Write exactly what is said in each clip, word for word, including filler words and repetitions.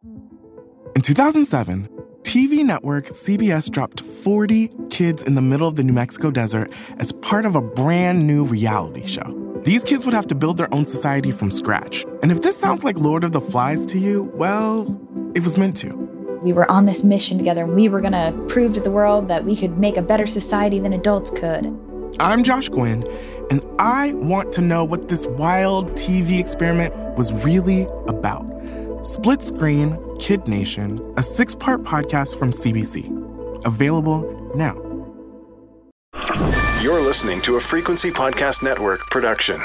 In two thousand seven, T V network C B S dropped forty kids in the middle of the New Mexico desert as part of a brand new reality show. These kids would have to build their own society from scratch. And if this sounds like Lord of the Flies to you, well, it was meant to. We were on this mission together, and we were going to prove to the world that we could make a better society than adults could. I'm Josh Gwynn, and I want to know what this wild T V experiment was really about. Split Screen, Kid Nation, a six-part podcast from C B C. Available now. You're listening to a Frequency Podcast Network production.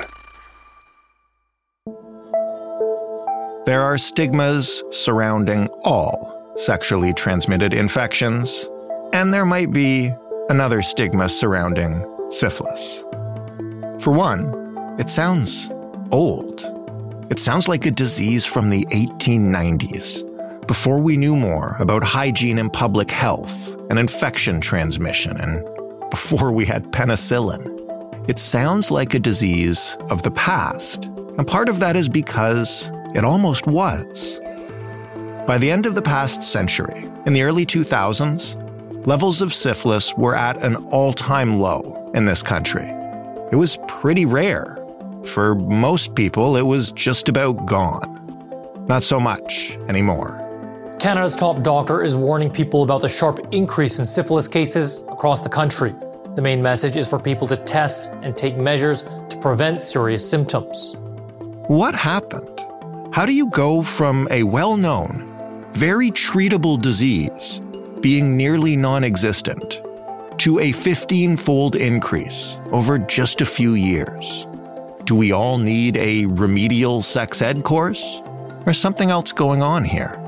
There are stigmas surrounding all sexually transmitted infections, and there might be another stigma surrounding syphilis. For one, it sounds old. It sounds like a disease from the eighteen nineties, before we knew more about hygiene and public health and infection transmission, and before we had penicillin. It sounds like a disease of the past, and part of that is because it almost was. By the end of the past century, in the early two thousands, levels of syphilis were at an all-time low in this country. It was pretty rare. For most people, it was just about gone. Not so much anymore. Canada's top doctor is warning people about the sharp increase in syphilis cases across the country. The main message is for people to test and take measures to prevent serious symptoms. What happened? How do you go from a well-known, very treatable disease being nearly non-existent to a fifteen-fold increase over just a few years? Do we all need a remedial sex ed course? Or something else going on here?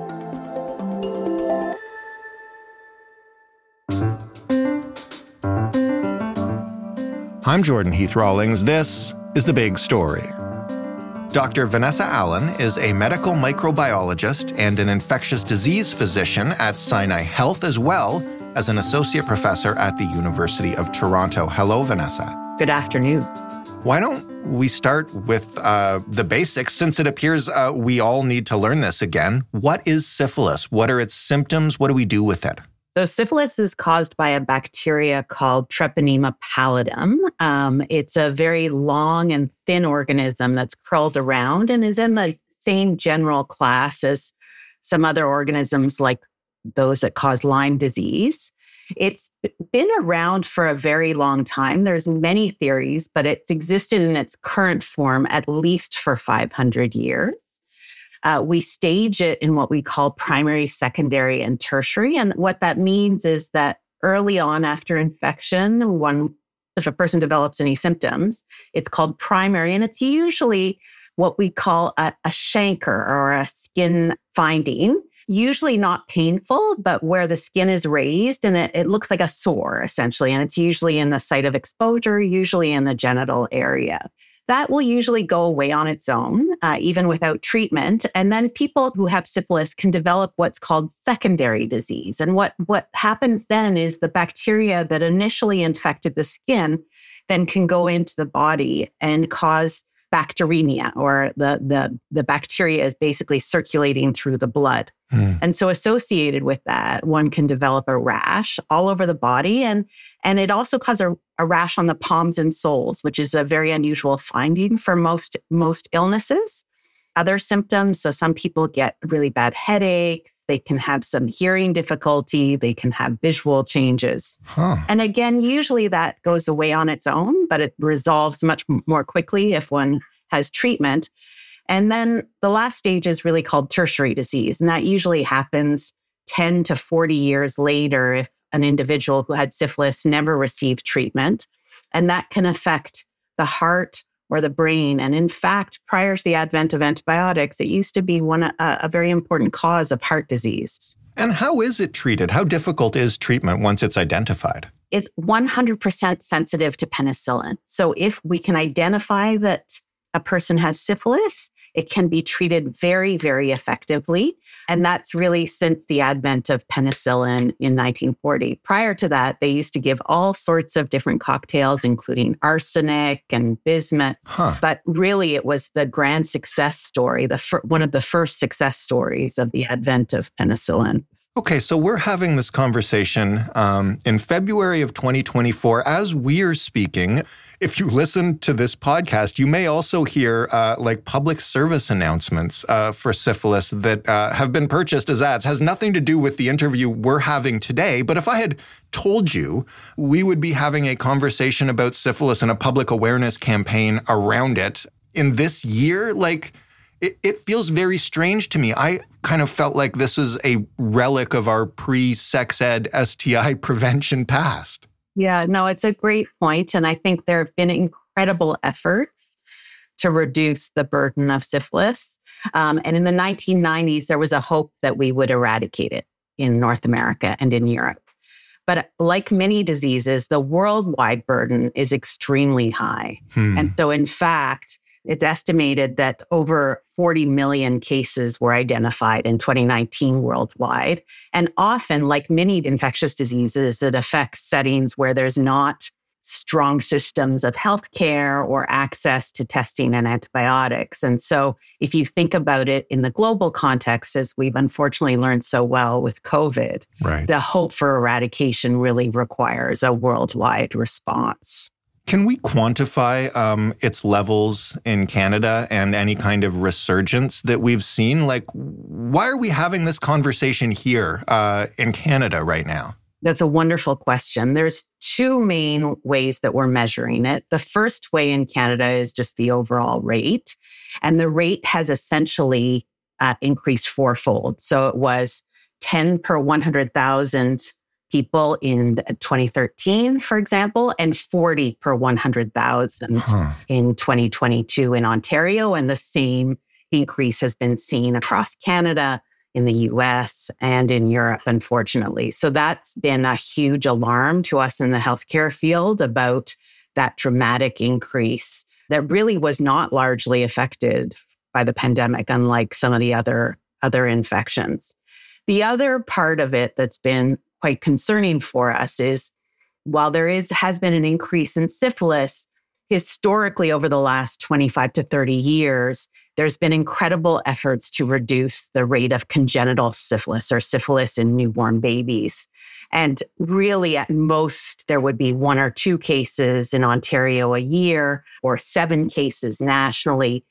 I'm Jordan Heath Rawlings. This is The Big Story. Doctor Vanessa Allen is a medical microbiologist and an infectious disease physician at Sinai Health, as well as an associate professor at the University of Toronto. Hello, Vanessa. Good afternoon. Why don't we start with uh, the basics, since it appears uh, we all need to learn this again. What is syphilis? What are its symptoms? What do we do with it? So syphilis is caused by a bacteria called Treponema pallidum. Um, it's a very long and thin organism that's curled around and is in the same general class as some other organisms like those that cause Lyme disease. It's been around for a very long time. There's many theories, but it's existed in its current form at least for five hundred years. Uh, we stage it in what we call primary, secondary, and tertiary. And what that means is that early on after infection, one, if a person develops any symptoms, it's called primary. And it's usually what we call a, a chancre or a skin finding, usually not painful, but where the skin is raised and it, it looks like a sore, essentially. And it's usually in the site of exposure, usually in the genital area. That will usually go away on its own, uh, even without treatment. And then people who have syphilis can develop what's called secondary disease. And what, what happens then is the bacteria that initially infected the skin then can go into the body and cause bacteremia, or the, the, the bacteria is basically circulating through the blood. Mm. And so associated with that, one can develop a rash all over the body. And, and it also causes a, a rash on the palms and soles, which is a very unusual finding for most, most illnesses. Other symptoms, so some people get really bad headaches, they can have some hearing difficulty, they can have visual changes. Huh. And again, usually that goes away on its own, but it resolves much more quickly if one has treatment. And then the last stage is really called tertiary disease. And that usually happens ten to forty years later if an individual who had syphilis never received treatment. And that can affect the heart or the brain. And in fact, prior to the advent of antibiotics, it used to be one a, a very important cause of heart disease. And how is it treated? How difficult is treatment once it's identified? It's one hundred percent sensitive to penicillin. So if we can identify that a person has syphilis, it can be treated very, very effectively. And that's really since the advent of penicillin in nineteen forty. Prior to that, they used to give all sorts of different cocktails, including arsenic and bismuth. Huh. But really, it was the grand success story, the fir- one of the first success stories of the advent of penicillin. Okay, so we're having this conversation um, in February of twenty twenty-four. As we're speaking, if you listen to this podcast, you may also hear uh, like public service announcements uh, for syphilis that uh, have been purchased as ads. Has nothing to do with the interview we're having today. But if I had told you we would be having a conversation about syphilis and a public awareness campaign around it in this year, like, It, it feels very strange to me. I kind of felt like this is a relic of our pre-sex ed S T I prevention past. Yeah, no, it's a great point. And I think there have been incredible efforts to reduce the burden of syphilis. Um, and in the nineteen nineties, there was a hope that we would eradicate it in North America and in Europe. But like many diseases, the worldwide burden is extremely high. Hmm. And so in fact, it's estimated that over forty million cases were identified in twenty nineteen worldwide. And often, like many infectious diseases, it affects settings where there's not strong systems of healthcare or access to testing and antibiotics. And so if you think about it in the global context, as we've unfortunately learned so well with COVID, right, the hope for eradication really requires a worldwide response. Can we quantify um, its levels in Canada and any kind of resurgence that we've seen? Like, why are we having this conversation here uh, in Canada right now? That's a wonderful question. There's two main ways that we're measuring it. The first way in Canada is just the overall rate. And the rate has essentially uh, increased fourfold. So it was ten per one hundred thousand people in twenty thirteen, for example, and forty per one hundred thousand huh. in twenty twenty-two in Ontario. And the same increase has been seen across Canada, in the U S, and in Europe, unfortunately. So that's been a huge alarm to us in the healthcare field about that dramatic increase that really was not largely affected by the pandemic, unlike some of the other, other infections. The other part of it that's been quite concerning for us is, while there is has been an increase in syphilis, historically over the last twenty-five to thirty years, there's been incredible efforts to reduce the rate of congenital syphilis or syphilis in newborn babies. And really, at most, there would be one or two cases in Ontario a year or seven cases nationally.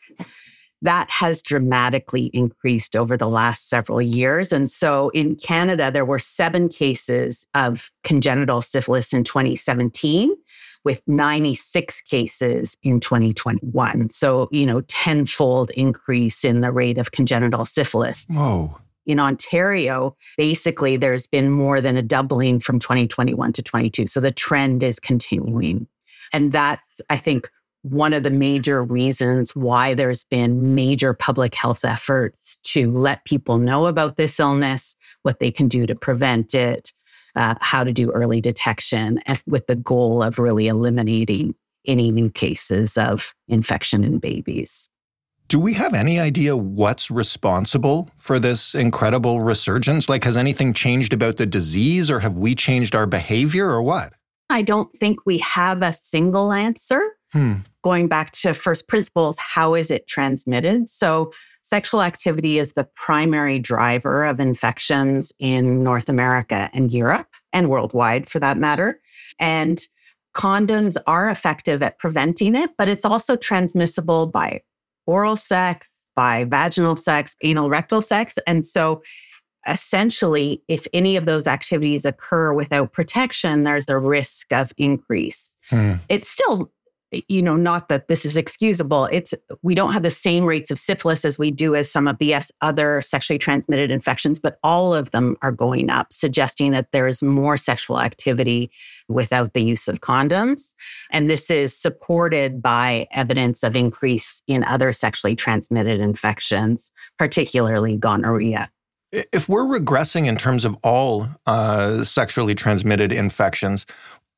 That has dramatically increased over the last several years. And so in Canada, there were seven cases of congenital syphilis in twenty seventeen, with ninety-six cases in twenty twenty-one. So, you know, tenfold increase in the rate of congenital syphilis. Whoa. In Ontario, basically, there's been more than a doubling from twenty twenty-one to twenty-two. So the trend is continuing. And that's, I think, one of the major reasons why there's been major public health efforts to let people know about this illness, what they can do to prevent it, uh, how to do early detection, and with the goal of really eliminating any new cases of infection in babies. Do we have any idea what's responsible for this incredible resurgence? Like, has anything changed about the disease, or have we changed our behavior, or what? I don't think we have a single answer. Hmm. Going back to first principles, how is it transmitted? So sexual activity is the primary driver of infections in North America and Europe, and worldwide for that matter. And condoms are effective at preventing it, but it's also transmissible by oral sex, by vaginal sex, anal rectal sex. And so essentially, if any of those activities occur without protection, there's a risk of increase. Hmm. It's still, you know, not that this is excusable. It's, we don't have the same rates of syphilis as we do as some of the other sexually transmitted infections, but all of them are going up, suggesting that there is more sexual activity without the use of condoms. And this is supported by evidence of increase in other sexually transmitted infections, particularly gonorrhea. If we're regressing in terms of all uh, sexually transmitted infections,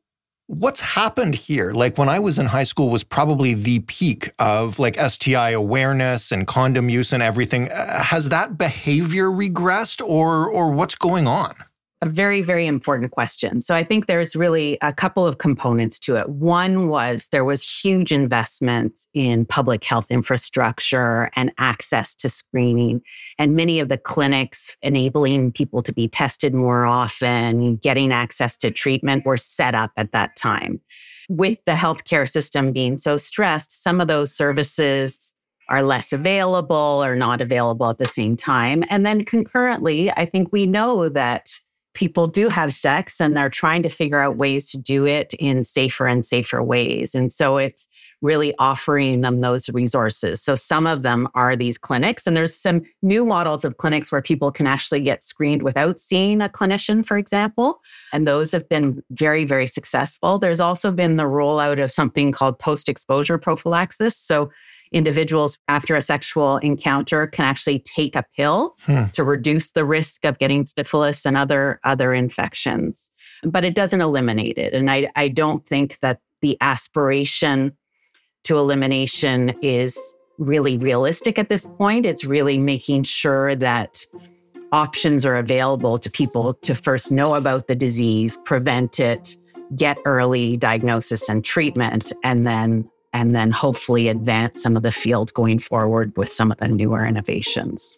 What's happened here? Like when I was in high school was probably the peak of like S T I awareness and condom use and everything. Uh, has that behavior regressed or or what's going on? A very, very important question. So I think there's really a couple of components to it. One was there was huge investments in public health infrastructure and access to screening. And many of the clinics enabling people to be tested more often, getting access to treatment were set up at that time. With the healthcare system being so stressed, some of those services are less available or not available at the same time. And then concurrently, I think we know that people do have sex and they're trying to figure out ways to do it in safer and safer ways. And so it's really offering them those resources. So some of them are these clinics, and there's some new models of clinics where people can actually get screened without seeing a clinician, for example. And those have been very, very successful. There's also been the rollout of something called post-exposure prophylaxis. So individuals after a sexual encounter can actually take a pill hmm. to reduce the risk of getting syphilis and other, other infections. But it doesn't eliminate it. And I, I don't think that the aspiration to elimination is really realistic at this point. It's really making sure that options are available to people to first know about the disease, prevent it, get early diagnosis and treatment, and then and then hopefully advance some of the field going forward with some of the newer innovations.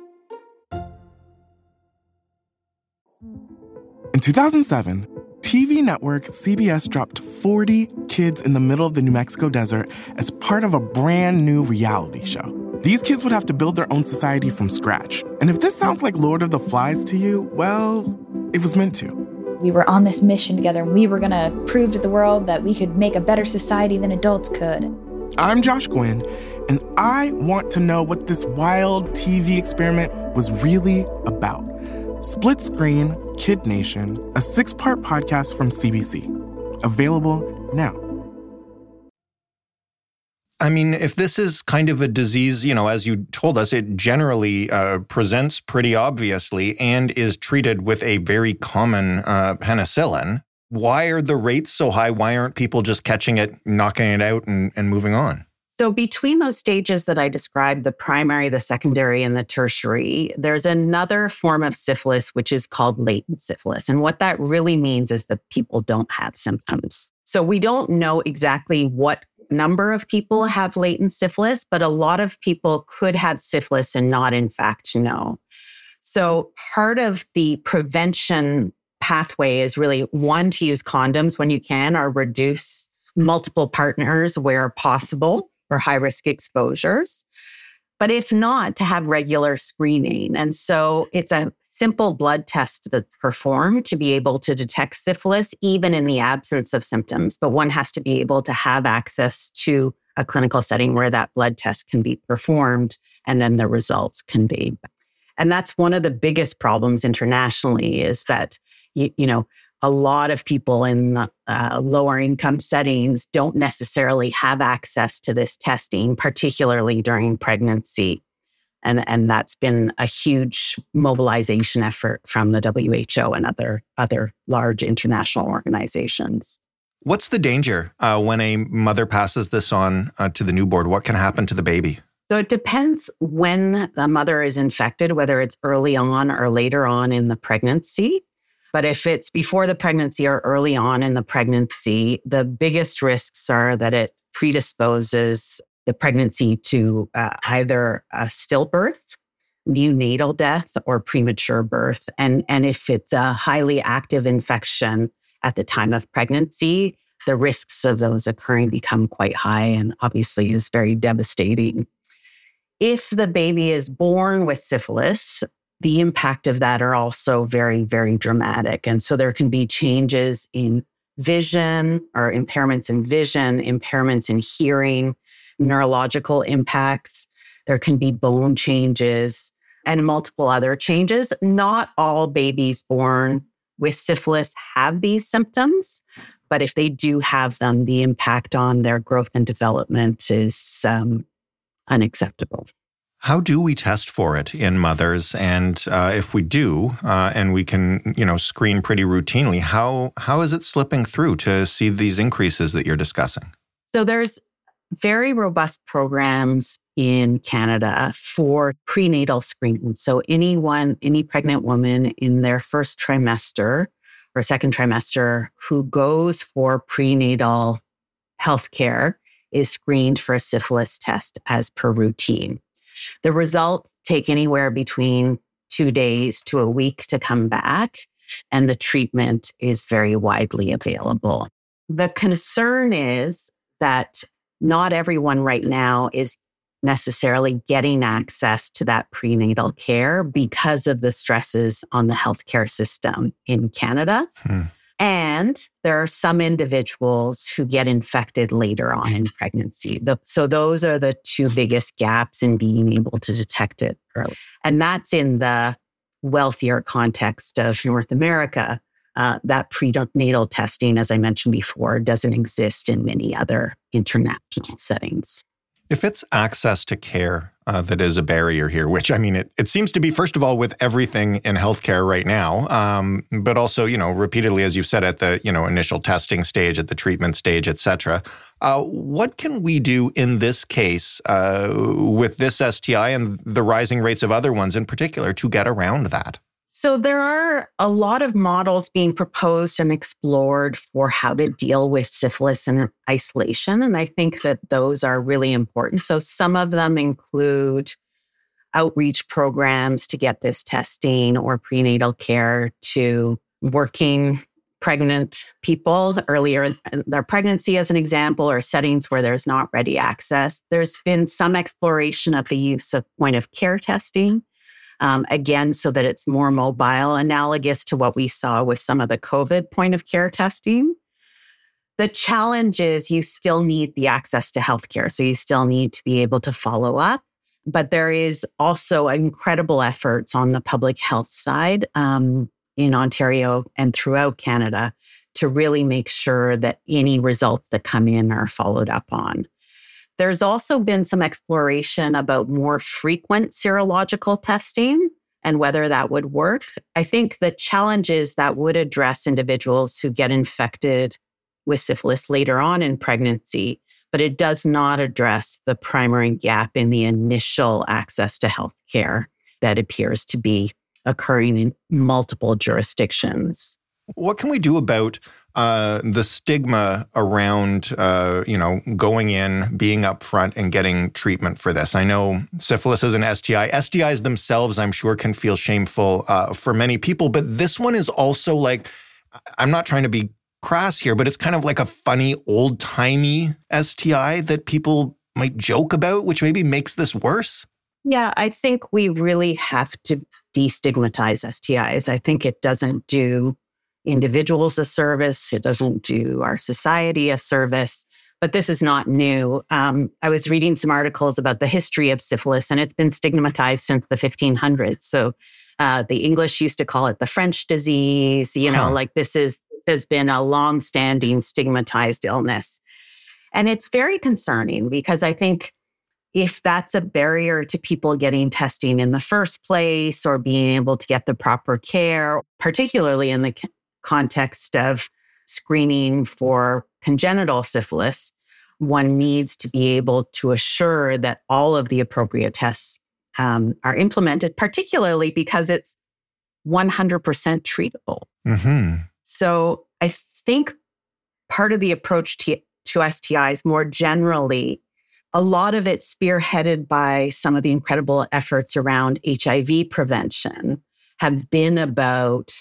In two thousand seven, T V network C B S dropped forty kids in the middle of the New Mexico desert as part of a brand new reality show. These kids would have to build their own society from scratch. And if this sounds like Lord of the Flies to you, well, it was meant to. We were on this mission together, and we were going to prove to the world that we could make a better society than adults could. I'm Josh Gwynn, and I want to know what this wild T V experiment was really about. Split Screen, Kid Nation, a six-part podcast from C B C. Available now. I mean, if this is kind of a disease, you know, as you told us, it generally uh, presents pretty obviously and is treated with a very common uh, penicillin. Why are the rates so high? Why aren't people just catching it, knocking it out, and, and moving on? So between those stages that I described, the primary, the secondary, and the tertiary, there's another form of syphilis, which is called latent syphilis. And what that really means is that people don't have symptoms. So we don't know exactly what number of people have latent syphilis, but a lot of people could have syphilis and not in fact know. So part of the prevention pathway is really, one, to use condoms when you can or reduce multiple partners where possible for high-risk exposures. But if not, to have regular screening. And so it's a simple blood test that's performed to be able to detect syphilis, even in the absence of symptoms. But one has to be able to have access to a clinical setting where that blood test can be performed and then the results can be. And that's one of the biggest problems internationally is that, you, you know, a lot of people in uh, lower income settings don't necessarily have access to this testing, particularly during pregnancy. And, and that's been a huge mobilization effort from the W H O and other, other large international organizations. What's the danger uh, when a mother passes this on uh, to the newborn? What can happen to the baby? So it depends when the mother is infected, whether it's early on or later on in the pregnancy. But if it's before the pregnancy or early on in the pregnancy, the biggest risks are that it predisposes the pregnancy to uh, either a stillbirth, neonatal death, or premature birth. And, and if it's a highly active infection at the time of pregnancy, the risks of those occurring become quite high and obviously is very devastating. If the baby is born with syphilis, the impact of that are also very, very dramatic. And so there can be changes in vision or impairments in vision, impairments in hearing, neurological impacts. There can be bone changes and multiple other changes. Not all babies born with syphilis have these symptoms, but if they do have them, the impact on their growth and development is um, unacceptable. How do we test for it in mothers? And uh, if we do, uh, and we can, you know, screen pretty routinely, how how is it slipping through to see these increases that you're discussing? So there's very robust programs in Canada for prenatal screening. So anyone, any pregnant woman in their first trimester or second trimester who goes for prenatal healthcare is screened for a syphilis test as per routine. The results take anywhere between two days to a week to come back, and the treatment is very widely available. The concern is that not everyone right now is necessarily getting access to that prenatal care because of the stresses on the healthcare system in Canada. Hmm. And there are some individuals who get infected later on in pregnancy. The, so those are the two biggest gaps in being able to detect it early. And that's in the wealthier context of North America. Uh, that prenatal testing, as I mentioned before, doesn't exist in many other international settings. If it's access to care uh, that is a barrier here, which, I mean, it, it seems to be, first of all, with everything in healthcare right now, um, but also, you know, repeatedly, as you've said, at the, you know, initial testing stage, at the treatment stage, et cetera. Uh, what can we do in this case uh, with this S T I and the rising rates of other ones in particular to get around that? So there are a lot of models being proposed and explored for how to deal with syphilis in isolation. And I think that those are really important. So some of them include outreach programs to get this testing or prenatal care to working pregnant people earlier in their pregnancy, as an example, or settings where there's not ready access. There's been some exploration of the use of point of care testing. Um, again, so that it's more mobile, analogous to what we saw with some of the COVID point of care testing. The challenge is you still need the access to healthcare. So you still need to be able to follow up. But there is also incredible efforts on the public health side um, in Ontario and throughout Canada to really make sure that any results that come in are followed up on. There's also been some exploration about more frequent serological testing and whether that would work. I think the challenge is that would address individuals who get infected with syphilis later on in pregnancy, but it does not address the primary gap in the initial access to healthcare that appears to be occurring in multiple jurisdictions. What can we do about uh, the stigma around, uh, you know, going in, being upfront and getting treatment for this? I know syphilis is an S T I. S T Is themselves, I'm sure, can feel shameful uh, for many people. But this one is also like, I'm not trying to be crass here, but it's kind of like a funny, old-timey S T I that people might joke about, which maybe makes this worse. Yeah, I think we really have to destigmatize S T Is. I think it doesn't do individuals a service. It doesn't do our society a service. But this is not new. Um, I was reading some articles about the history of syphilis, and it's been stigmatized since the fifteen hundreds. So uh, the English used to call it the French disease. You know, huh. like this is has been a long-standing stigmatized illness. And it's very concerning because I think if that's a barrier to people getting testing in the first place or being able to get the proper care, particularly in the c- context of screening for congenital syphilis, one needs to be able to assure that all of the appropriate tests um, are implemented, particularly because it's one hundred percent treatable. Mm-hmm. So I think part of the approach to, to S T Is more generally, a lot of it spearheaded by some of the incredible efforts around H I V prevention have been about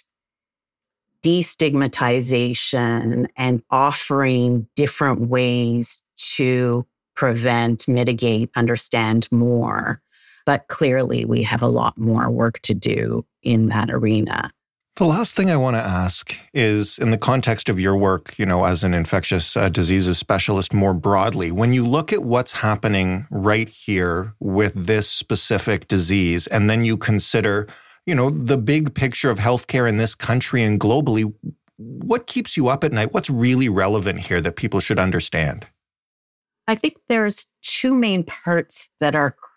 destigmatization and offering different ways to prevent, mitigate, understand more. But clearly, we have a lot more work to do in that arena. The last thing I want to ask is, in the context of your work, you know, as an infectious uh, diseases specialist more broadly, when you look at what's happening right here with this specific disease, and then you consider, you know, the big picture of healthcare in this country and globally, what keeps you up at night? What's really relevant here that people should understand? I think there's two main parts that are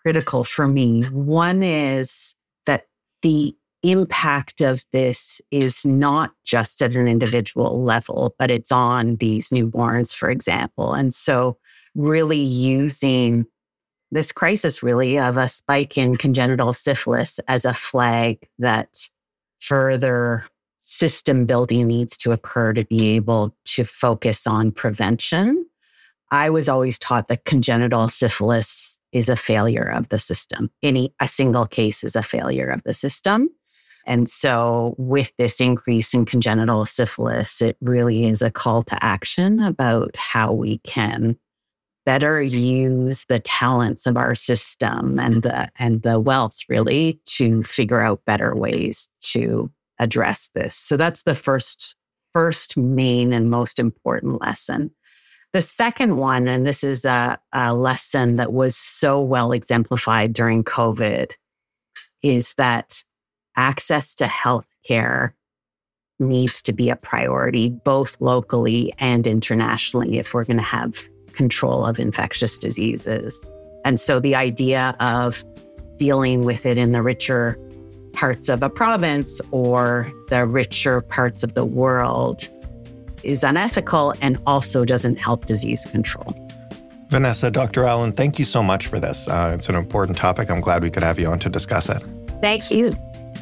critical for me. One is that the impact of this is not just at an individual level, but it's on these newborns, for example. And so really using this crisis really of a spike in congenital syphilis as a flag that further system building needs to occur to be able to focus on prevention. I was always taught that congenital syphilis is a failure of the system. Any, a single case is a failure of the system. And so with this increase in congenital syphilis, it really is a call to action about how we can better use the talents of our system and the, and the wealth really to figure out better ways to address this. So that's the first, first main and most important lesson. The second one, and this is a, a lesson that was so well exemplified during COVID, is that access to healthcare needs to be a priority, both locally and internationally, if we're going to have control of infectious diseases. And so the idea of dealing with it in the richer parts of a province or the richer parts of the world is unethical and also doesn't help disease control. Vanessa, Doctor Allen, thank you so much for this. Uh, it's an important topic. I'm glad we could have you on to discuss it. Thank you.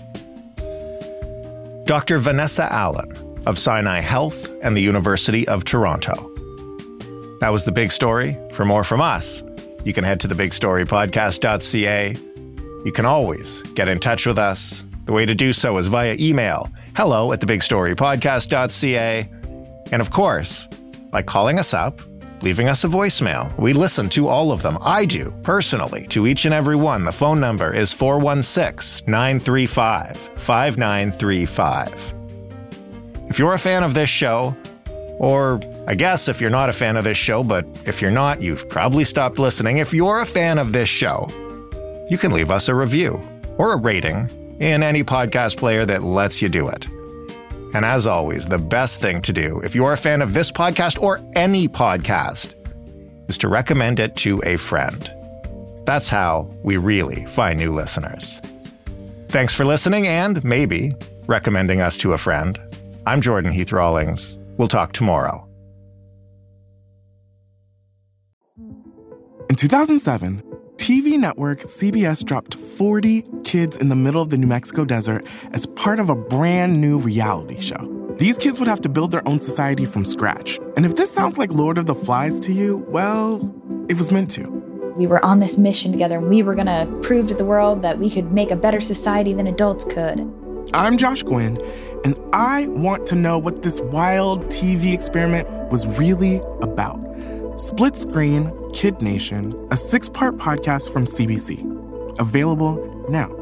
Doctor Vanessa Allen of Sinai Health and the University of Toronto. That was The Big Story. For more from us, you can head to the big story podcast dot c a. You can always get in touch with us. The way to do so is via email, hello at the big story podcast dot c a. And of course, by calling us up, leaving us a voicemail. We listen to all of them. I do, personally, to each and every one. The phone number is four one six, nine three five, five nine three five. If you're a fan of this show, or I guess if you're not a fan of this show, but if you're not, you've probably stopped listening. If you're a fan of this show, you can leave us a review or a rating in any podcast player that lets you do it. And as always, the best thing to do, if you're a fan of this podcast or any podcast, is to recommend it to a friend. That's how we really find new listeners. Thanks for listening and maybe recommending us to a friend. I'm Jordan Heath Rawlings. We'll talk tomorrow. In two thousand seven, T V network C B S dropped forty kids in the middle of the New Mexico desert as part of a brand new reality show. These kids would have to build their own society from scratch. And if this sounds like Lord of the Flies to you, well, it was meant to. We were on this mission together, and we were going to prove to the world that we could make a better society than adults could. I'm Josh Gwynn, and I want to know what this wild T V experiment was really about. Split Screen, Kid Nation, a six-part podcast from C B C. Available now.